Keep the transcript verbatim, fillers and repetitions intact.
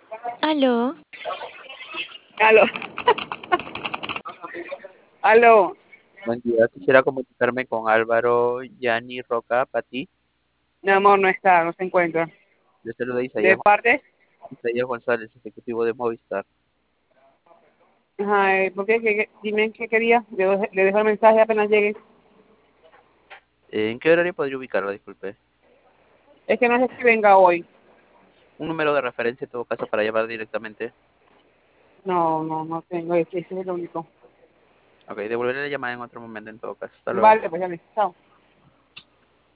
Aló, Aló, aló. Buen día, quisiera comunicarme con Álvaro Yani Roca Pati. Mi amor no está, no se encuentra. Yo saludo a ¿De Isaías, parte? Isaías González, ejecutivo de Movistar. Ajá, eh, ¿por qué? ¿Qué- qué- Dime qué quería. Le, dejo- le dejo el mensaje apenas llegue. ¿En qué horario podría ubicarlo? Disculpe. Es que no sé si venga hoy. Un número de referencia en todo caso para llamar directamente. No, no, no tengo. Ese ese es el único. Ok, devolveré la llamada en otro momento en todo caso. Hasta luego. Vale, pues ya me. Chao.